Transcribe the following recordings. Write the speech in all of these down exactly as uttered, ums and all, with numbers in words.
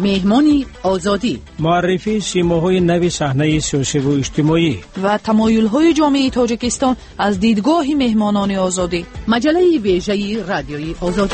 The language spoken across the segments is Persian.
مهمانی آزادی، معرفی سیماهای نو صحنه سیاسی و اجتماعی و تمایل‌های جامعه تاجیکستان از دیدگاه مهمانان آزادی. مجله ویژه رادیوی آزادی.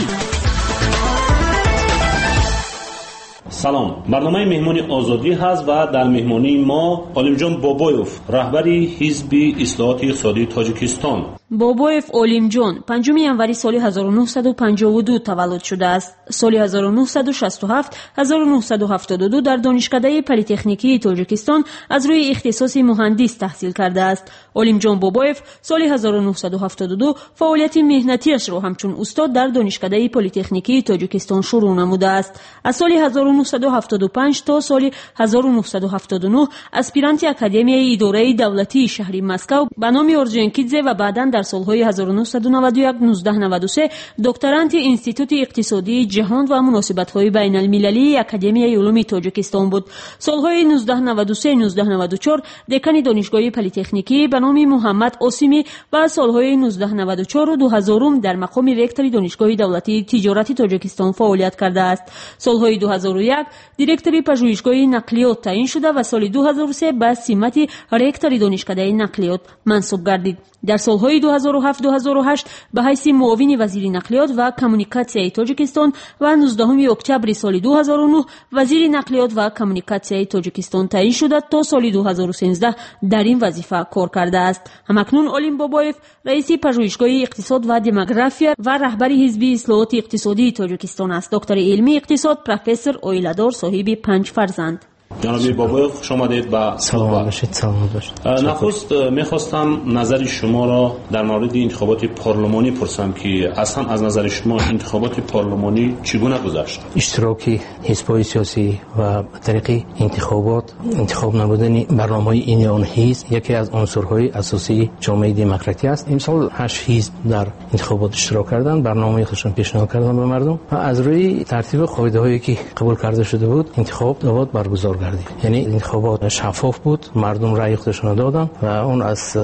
سلام، برنامه مهمانی آزادی هست و در مهمانی ما علیمجان بابایوف، رهبری حزب اصلاحات اقتصادی تاجیکستان. بابایف اولیمجان پنجم ینوری سال هزار و نهصد و پنجاه و دو تولد شده است. سال هزار و نهصد و شصت و هفت هزار و نهصد و هفتاد و دو در دانشکده پلی‌تکنیکی تاجیکستان از روی اختصاص مهندس تحصیل کرده است. اولیمجان بابایف سال هزار و نهصد و هفتاد و دو فعالیت مهنتیش را همچون استاد در دانشکده پلی‌تکنیکی تاجیکستان شروع نموده است. از سال هزار و نهصد و هفتاد و پنج تا سال هزار و نهصد و هفتاد و نه اسپیرانت اکادمی اداره دولتی شهر مسکو به نام اورجنکیدزه و بعداً در سالهای هزار و نهصد و نود و یک تا نوزده نود و سه دکترانت انستیتوت اقتصادی جهان و مناسبت‌های بین المللی اکادمی علوم تاجیکستان بود. سالهای نوزده نود و سه تا نوزده نود و چهار دکان دانشگاه پلی‌تکنیکی به نام محمد آسیمی و سالهای نوزده نود و چهار و دو هزار در مقام رکتور دانشگاه دولتی تجارت تاجیکستان فعالیت کرده است. سالهای دو هزار و یک دیرکتور پژوهشگاه نقلیات تعیین شده و سال دو هزار و سه به سمت رکتور دانشکده نقلیات منصوب گردید. در سالهای دو هزار و هفت تا دو هزار و هشت به حیث معاون وزیر نقلیات و کمونیکاسیون تاجیکستان و نوزدهم اکتبر سال دو هزار و نه وزیر نقلیات و کمونیکاسیون تاجیکستان تعیین شده تا سال دو هزار و سیزده در این وظیفه کار کرده است. همکنون علیم بابایف رئیس پژوهشگاه اقتصاد و دموگرافی و رهبر حزب اصلاحات اقتصادی تاجیکستان است. دکتر علمی اقتصاد، پروفسور، اویلادار، صاحب پنج فرزند. جناب بابایوف خوش آمدید به سلام باشید. سلام باشید. نخست میخواستم نظر شما را در مورد انتخابات پارلمانی پرسم که اصلا از نظر شما انتخابات پارلمانی چگونه گذشت؟ اشتراکی حزب‌های سیاسی و طریق انتخابات انتخاب نبودن برنامه‌های این آن حزب یکی از عناصرهای اساسی جامعه دموکراتی است. امسال هشت حزب در انتخابات اشتراک کردند، برنامه خودشون پیشنهاد کردند به مردم و از روی ترتیب قاعده‌هایی که قبول کرده شده بود انتخاب داد برگزار گردید. یعنی انتخابات شفاف بود، مردم رأی خودشون دادن و اون از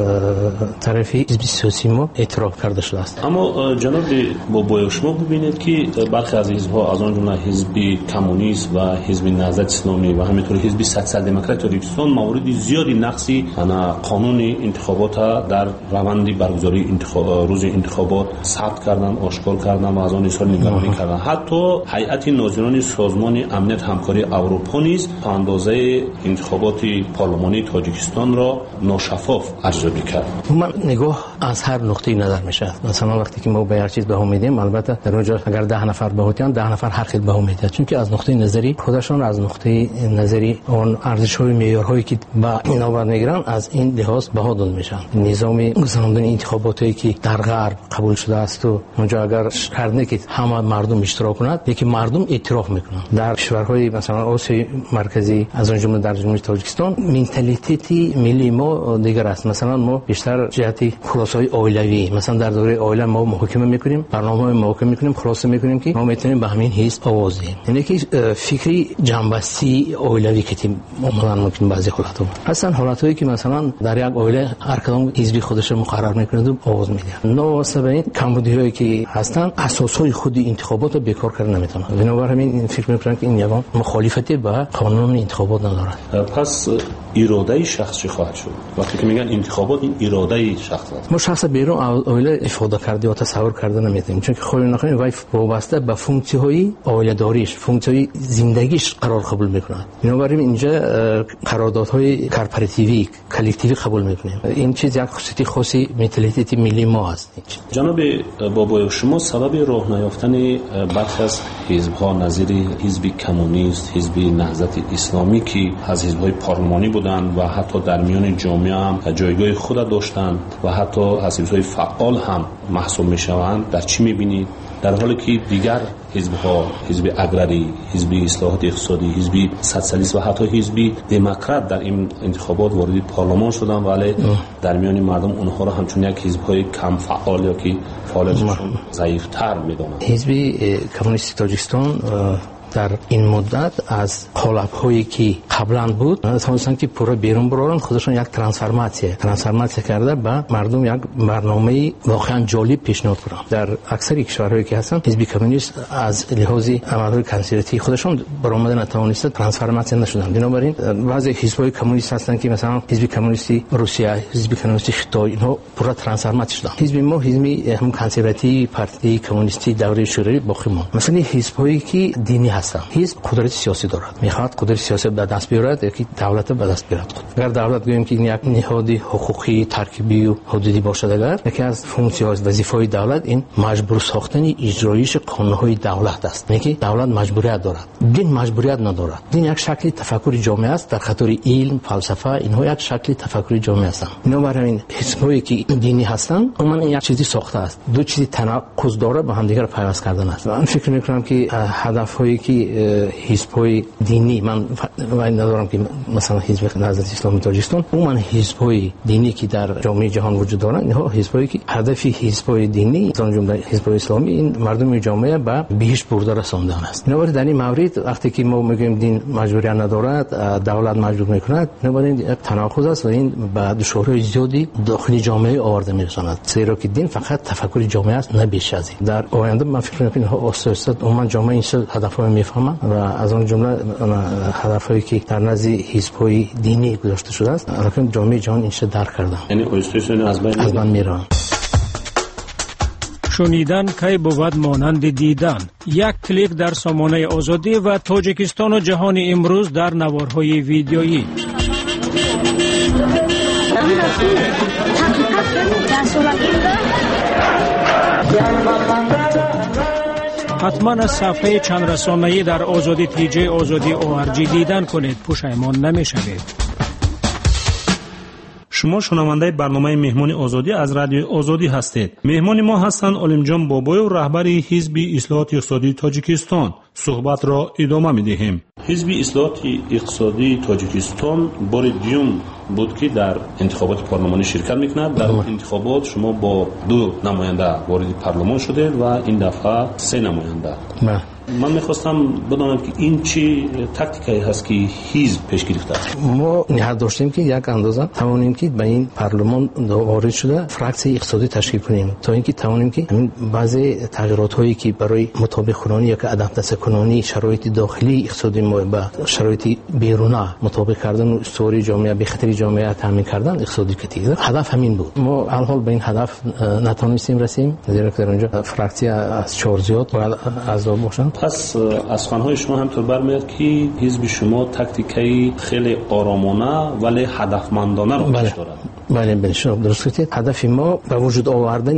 طرف حزب سیاسی ما اعتراف کرده شده است. اما جناب بابایوف شما ببینید که برخی از حزب‌ها از آن جمله حزب کمونیست و حزب نهضت اسلامی و همینطور حزب سوسیال دموکرات تاجیکستان موارد زیادی نقصی انا قانون انتخابات در روند برگزاری انتخاب روز انتخابات ثبت کردن، آشکار کردن و از آن اظهار نگرانی کردن. حتی هیئت ناظران سازمان امنیت همکاری اروپا نیز اندازه انتخابات پارلمانی تاجیکستان را ناشفاف ارزیابی کرد. من نگاه از هر نقطه نظر میشه. مثلا وقتی که ما به هر چیز بها میدیم، البته در اونجا اگر ده نفر بهوتن ده نفر هر خیلی بها میدن، چون که از نقطه نظری خودشون از نقطه نظری اون ارزش‌های معیارهایی که با اینا برمیگیرن از این لحاظ بها داده میشن. نظام گذراندن انتخاباتی که در غرب قبول شده است و اونجا اگر شرط که همه مردم اشتراک کنند، یکی مردم اعتراف میکنن. در کشورهای مثلا آسیای مرکزی از اون جمله در جمهوری تاجیکستان منتالیتی ملی ما دیگر است. مثلا ما بیشتر جهتی خلاصه‌های عائلوی، مثلا در دوره عائله ما محاکمه میکنیم، برنامه‌های محاکمه میکنیم، خلاصه میکنیم که ما میتونیم به همین حزب آواز دهیم. یعنی که فکری جنبستی عائلوی که معمولا ممکن بعضی حالت‌ها اصلا حالتایی که مثلا در یک عائله هر کدام حزبی خودش رو مقرر میکنه و آواز میده. نواسبین کمبودی‌هایی که هستن اساسهای خود انتخابات رو بیکار کردن نمیتونن. بنابراین این فکر میکنن که این یگان مخالفتی با قانون انتخابات ندارد. پس اراده شخص چی خواهد شد؟ وقتی که میگن انتخابات این اراده شخص است. ما شخص بیرون عائله افاده کرده و تصور کرده نمیتونیم، چون که خود نخواهیم وای وابسته به فونکسی‌های عائله داریش، فونکسی‌های زندگیش قرار قبول میکنه. بنابراین اینجا قراردادهای کارپوراتیوی کلکتیوی قبول میکنیم. این چیز یک خصوصیت خاصی منتالیتی ملی ما است. جناب بابایوف شما سبب راه نیافتن برخی از حزب‌ها نظیر حزب کمونیست، حزب نهضت اسلامی که از حزب‌های پارلمانی بودند و حتی در میان جامعه هم جایگاه خود داشتند و حتی از حزب‌های فعال هم محسوب میشوند، در چی میبینید؟ در حالی که دیگر حزب‌ها، حزب اگراری، حزب اصلاحات اقتصادی، حزب سوسیالیست و حتی حزب دموکرات در این انتخابات وارد پارلمان شدند، ولی در میان مردم اونها را همچون یک حزب‌های کم فعال یا که فعالیتشون ضعیف‌تر می‌دونند. حزب کمونیست تاجیکستان در این مدت از قالب‌هایی که قبلا بود تونستن که پورا بیرون برارن، خودشون یک ترانسفورماسیون ترانسفورماسیون کرده به مردم یک برنامه واقعا جالب پیشنهاد کنن. در اکثر کشورهایی که هستن حزب کمونیست از لحاظ عملهای کنسیلیتی خودشون برآمده نتوانسته ترانسفورماسیون نشدن. بنابراین بعضی حزب‌های کمونیست هستن که مثلا حزب کمونیستی روسیه، حزب کمونیستی خیتای، اینها پورا ترانسفورماسیون شدن. حزب ما حزب هم کنسرواتیو پارتی کمونیستی دوره شوروی باقی ماند. مثلا حزب‌هایی که دینی هستن، حزب قدرت سیاسی دارد، میخواد قدرت سیاسی به دست بیارد، یکی دولت به دست بیارد. اگر دولت گوییم که یک نهاد حقوقی ترکیبی و حدودی باشد، اگر یکی از فونکسی‌های وظیفه‌های دولت این مجبور ساختن اجرایش قانون‌های دولت است. یعنی دولت مجبوریت دارد، دین مجبوریت ندارد. دین یک شکلی تفکر جامعه است، در خاطر علم، فلسفه، اینها یک شکلی تفکر جامعه است. اینا برای حزب‌هایی که دینی هستن، عموما یک چیزی ساخته است، دو چیزی تناقض داره با هم دیگر پیوست کردن است. من فکر می‌کنم که هدف‌هایی که حزب‌های دینی، من وای ندارم که مثلا حزب نهضت اسلامی تاجیکستان، عموما حزب‌های دینی که در جامعه جهان وجود دارند، اینها حزب‌هایی که هدف حزب‌های دینی از جمله حزب اسلامی این مردم جامعه به بهشت برده رساندن است. بنابراین در این مورد وقتی که ما میگیم دین مجبوریت ندارد، دولت مجبور می‌کند، بنابراین یک تناقض است و این به دشواری‌های زیادی داخلی جامعه آورده می‌رساند. زیرا که دین فقط تفکر جامعه است، نه بیش از این. در آینده من فکر می‌کنم که آساسا عموما جامعه این هدف‌ها می‌فهمند و از آن جمله هدف‌هایی که در نزد حزب‌های دینی گذاشته شده است، البته جامعه جهان این چه درک کرده. یعنی آساسا از بین از بین میرن. شنیدن کی بود مانند دیدن. یک کلیک در سامانه آزادی و تاجیکستان و جهان امروز در نوارهای ویدیویی. حتما از صفحه چند رسانه‌ای در آزادی تیجی آزادی او ار جی دیدن کنید، پشیمان نمی‌شوید. شما شنونده برنامه مهمان آزادی از رادیو آزادی هستید. مهمان ما هستند علیمجان بابای و رهبر حزب اصلاحات اقتصادی تاجیکستان. صحبت را ادامه می‌دهیم. حزب اصلاحات اقتصادی تاجیکستان بار دیوم بود که در انتخابات پارلمانی شرکت می‌کند. در انتخابات شما با دو نماینده وارد پارلمان شده و این دفعه سه نماینده. نه. من می‌خواستم بدانم که این چی تاکتیکی هست که حزب پیش گرفته است. ما نیاز داشتیم که یک اندازه توانیم که به این پارلمان وارد شده فراکسی اقتصادی تشکیل کنیم تا اینکه توانیم که همین بعضی تغییرات‌هایی که برای مطابق کنانی یا که ادپتاسیون کنانی شرایط داخلی اقتصادی ما با شرایط بیرونی مطابق کردن و استوری جامعه به خاطر جامعه تامین کردن اقتصادی کتیده هدف همین بود. ما الحال به این هدف نتونستیم رسیم، زیرا که در اونجا فراکسی از چهار زیاد باید اعضا باشن. پس از خوانهای شما همطور برمیاد که حزب شما تاکتیکی خیلی آرامانه ولی هدفمندانه رو پیش دارد. بله بله شما درست گفتید. هدف ما به وجود آوردن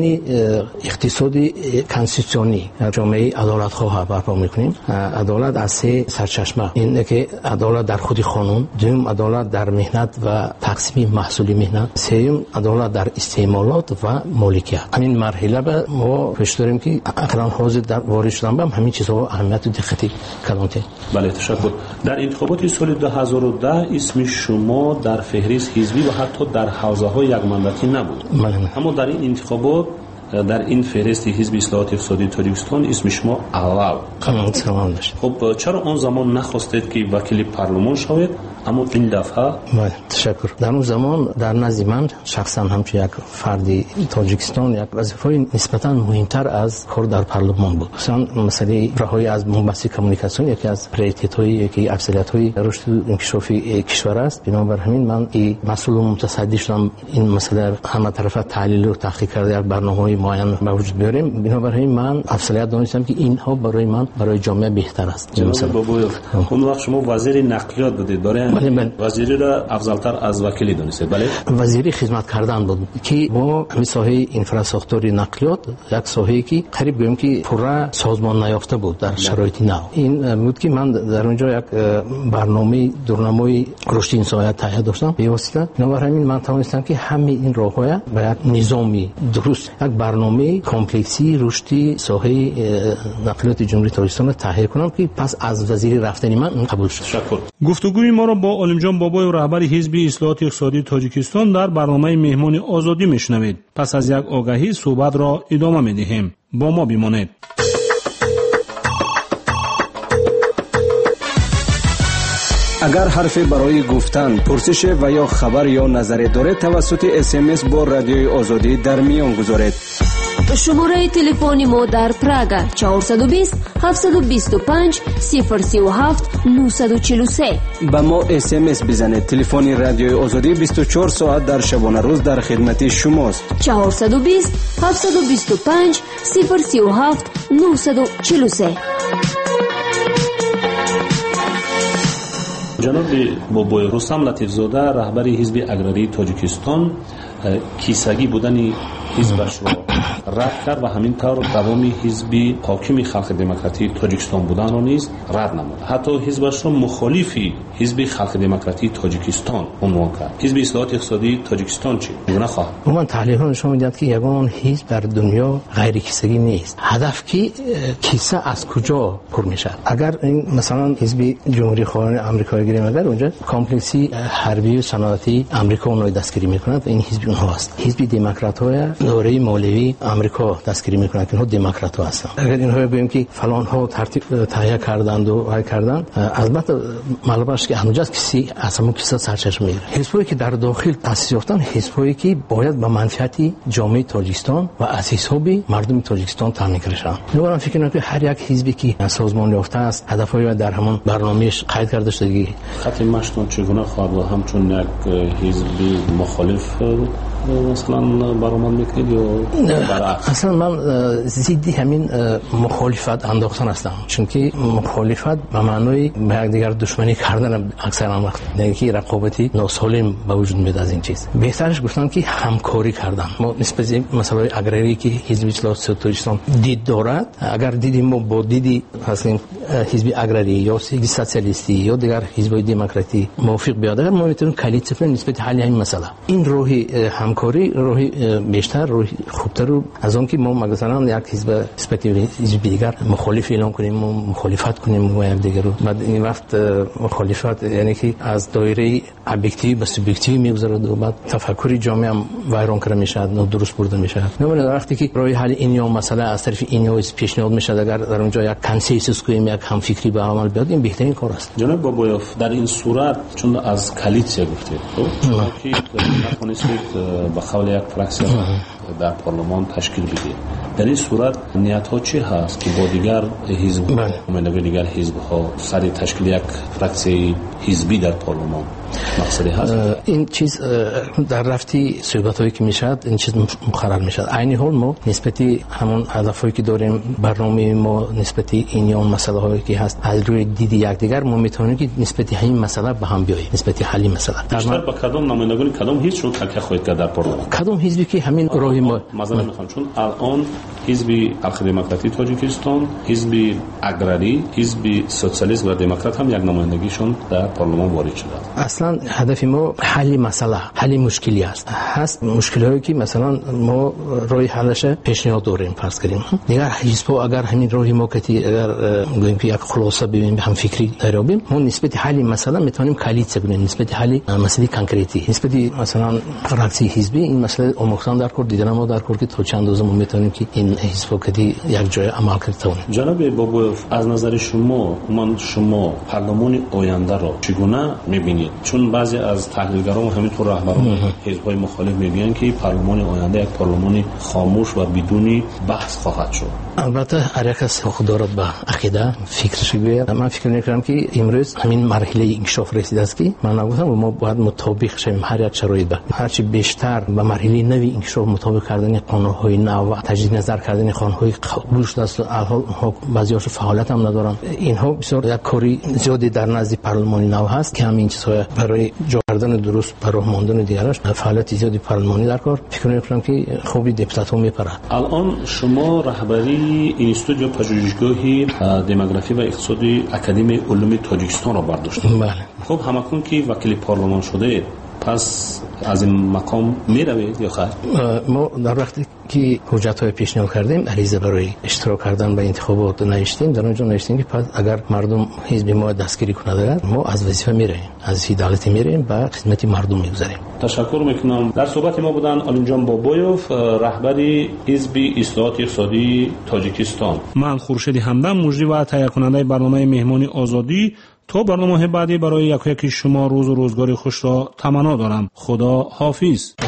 اقتصادی کنستیتوسیونی جامعه عدالت خواه برپا میکنیم. عدالت از سه سرچشمه، این که عدالت در خود قانون، دوم عدالت در مهنت و تقسیم محصول مهنت، سوم عدالت در استعمالات و مالکیت. همین مرحله به ما پیش داریم که اقران حاضر در وارد شدن به همین چیزها اهمیت و دقت کلانته. بله تشکر. در انتخابات سال دو هزار و ده اسم شما در فهرست حزبی و حتی در حوزه های یک مندتی نبود. بله. اما در این انتخابات در این فهرست حزب اصلاحات اقتصادی تاجیکستان اسم شما اول قرار خب چرا آن زمان نخواستید که وکیل پارلمان شوید اما این دفعه؟ بله تشکر. در اون زمان در نزد من شخصا همچون یک فردی تاجیکستان یک وظیفه نسبتا مهمتر از کار در پارلمان بود. مثلا مسئله رهایی از بنبست کمونیکاسیون یکی از پریورتی‌های یکی افضلیت‌های رشد و انکشاف کشور است. بنابر همین من این مسئول متصدی شدم این مسئله همه طرفه تحلیل و تحقیق کرده یک برنامه‌های معین به وجود بیاریم. بنابر همین من افضلیت دانستم که اینها برای من برای جامعه بهتر است. مثلا اون وقت شما وزیر نقلیات بودید، برای بله بله. وزیری را افضل‌تر از وکیلی دانستید. بله وزیری خدمت کردن بود که با همین ساحه اینفراستراکتور نقلیات یک ساحه‌ای که قریب گویم که پورا سازمان نیافته بود در شرایط نو. این بود که من در اونجا یک برنامه دورنمای رشد انسانیت تهیه داشتم به واسطه. بنابر همین من توانستم که همین این راه‌ها با یک نظامی درست یک برنامه کمپلکسی رشدی ساحه نقلیات جمهوری تاجیکستان تهیه کنم که پس از وزیری رفتنی من قبول شد. تشکر. گفتگوی ما را با علیمجان بابای و رهبر حزب اصلاحات اقتصادی تاجیکستان در برنامه مهمان آزادی میشنوید. پس از یک آگهی صحبت را ادامه میدهیم. با ما بمانید. اگر حرفی برای گفتن، پرسش و یا خبر یا نظری دارید توسط اس ام اس با رادیوی آزادی در میان گذارید. شماره تلفن ما در پراگ چهارصد و بیست هفتصد و بیست و پنج صفر سه و هفت نهصد و چهل و سه. با ما اس ام اس بزنید. تلفن رادیوی آزادی بیست و چهار ساعت در شبانه روز در خدمت شماست. چهارصد و بیست هفتصد و بیست و پنج صفر سه و هفت نهصد و چهل و سه. جناب بابای رستم لطیفزاده رهبر حزب اگراری تاجیکستان کیسگی بودن حزبش را رد کرد و همینطور دوامی حزب حاکم خلق دموکراتی تاجیکستان بودن را نیز رد نمود. حتی حزبش را مخالفی حزب خلق دموکراتی تاجیکستان عنوان کرد. حزب اصلاحات اقتصادی تاجیکستان چی چگونه خواهد؟ من تحلیل ها نشون میدهد که یگان حزب در دنیا غیر کیسگی نیست. هدف کی کیسه از کجا پر میشد؟ اگر این مثلا حزب جمهوری خواهان آمریکا گیریم، اگر اونجا کامپلکسی حربی و صنعتی آمریکا اونها دستگیری میکنند، این حزب اونها است. حزب دموکرات های دوره مولوی آمریکا دستگیری میکنند که اونها دموکرات ها هستند. اگر اینها بگیم که فلان ها ترتیب تهیه کردند و های کردند، البته معلومه است که هنوز کسی اصلا کیسه سرچشمه میگیره. حزبایی که در داخل تأسیس یافتن، حزبایی که باید به منفعت جامعه تاجیکستان و از حساب مردم تاجیکستان تامین کنند. من فکر میکنم که هر یک حزبی که سازمان یافته است هدفهای در همون برنامه‌اش قید کرده شده. خط مشتون چگونه خواهد و همچون یک حزب مخالف مثلا برآمد میکنید یا برعکس؟ اصلا من ضد همین مخالفت انداختن هستم، چون که مخالفت به معنای به یکدیگر دشمنی کردن اکثرا وقت، یعنی که رقابتی ناسالم به وجود میاد. از این چیز بهترش گفتم که همکاری کردن. ما نسبت به مسائل اگراری که حزب اصلاحات تاجیکستان دید دارد، اگر دیدیم ما با دیدی هستیم حزب اگراری یا حزب سوسیالیستی یا دیگر حزب دموکراتی موافق بیاد، ما میتونیم کلید صفر نسبت حل این مسئله. این راهی همکاری راهی بیشتر راهی خوبتر رو از اون که ما مثلا یک حزب نسبت حزب دیگر مخالف اعلام کنیم و مخالفت کنیم و یک دیگر رو بعد این وقت مخالفت یعنی که از دایره ابجکتیو به سوبجکتیو میگذره و بعد تفکر جامعه هم ویران کرده میشه، نه درست برده میشه. نمیدونم وقتی که راه حل این یا مسئله از طرف این یا پیشنهاد میشه، اگر در اونجا یک کنسنسوس کنیم، یک همفکری به عمل بیاد، این بهترین کار است. جناب بابایوف در این صورت چون از کلیت گفتید که نتونستید به قول یک فراکسیون در پارلمان تشکیل بدید، در این صورت نیت ها چی هست که با دیگر حزب و دیگر حزب ها سر تشکیل یک فراکسی حزبی در پارلمان مقصدی هست؟ این چیز در رفتی صحبت هایی که میشد این چیز مقرر میشد. عین حال ما نسبت همون هدف هایی که داریم، برنامه ما نسبت این یا اون مسئله هایی که هست از روی دید یکدیگر ما میتونیم که نسبت همین مسئله به هم بیاییم، نسبت حل مسئله. بیشتر با کدام نمایندگان کدام حزب رو تکیه خواهید کرد در پارلمان؟ کدام حزبی که همین راه ما مثلا میخوام، چون الان حزب خلق دموکراتی تاجیکستان، حزب اگراری، حزب سوسیالیست و دموکرات هم یک نمایندگیشون در پارلمان وارد شده. اصلا هدف ما حل مسئله، حل مشکلی است. هست مشکلی که مثلا ما راه حلش پیشنهاد داریم فرض کنیم. دیگر حزب‌ها اگر همین راهی ما که اگر گوییم که یک خلاصه ببینیم هم فکری داریم، ما نسبت حل مسئله میتونیم کلید بگیم، نسبت حل مسئله کنکریتی، نسبت مثلا فراکسی حزبی این مسئله آموختن در کار دیدن ما در کار که تا چند اندازه ما میتونیم که این حزب‌ها که یک جای عمل کنه. جناب بابایوف از نظر شما من شما پارلمان آینده را چگونه میبینید؟ چون بعضی از تحلیلگران و همینطور رهبران حزب‌های مخالف میگن که پارلمان آینده یک پارلمان خاموش و بدون بحث خواهد شد. البته هر یک از حق دارد به عقیده فکرش بگوید. من فکر می‌کنم که امروز همین مرحله انکشاف رسیده است که من نگفتم ما باید مطابق شویم هر یک شرایط به هرچی بیشتر به مرحله نوی انکشاف مطابق کردن قانون‌های نو و تجدید نظر کردن قانون‌های قبول شده است. الحال بعضی‌هاش فعالیت هم ندارن. اینها بسیار یک کاری زیادی در نزد پارلمان نو هست که همین چیزها برای جا کردن درست برای ماندن دیگرش فعالیت زیادی پارلمانی در کار فکر می‌کنم که خوبی دپوتات‌ها میپرد. الان شما رهبری اینستیتوت پژوهشگاهی دموگرافی و اقتصادی اکادمی علوم تاجیکستان را برداشتید. بله. خب همکنون که وکیل پارلمان شده پس از این مقام میروید یا خیر؟ ما در وقتی که حجت‌های پیشنهاد کردیم عریضه برای اشتراک کردن به انتخابات نوشتیم، در اونجا نوشتیم که پس اگر مردم حزب ما دستگیری کنند ما از وظیفه میریم، از عدالت میریم و خدمت مردم میگذاریم. تشکر میکنم. در صحبت ما بودن علیمجان بابایوف، رهبر حزب اصلاحات اقتصادی تاجیکستان. من خورشید همدم مجری و تهیه کننده برنامه مهمانی آزادی. تا برنامه بعدی برای یک یک شما روز و روزگار خوش را تمنا دارم. خدا حافظ.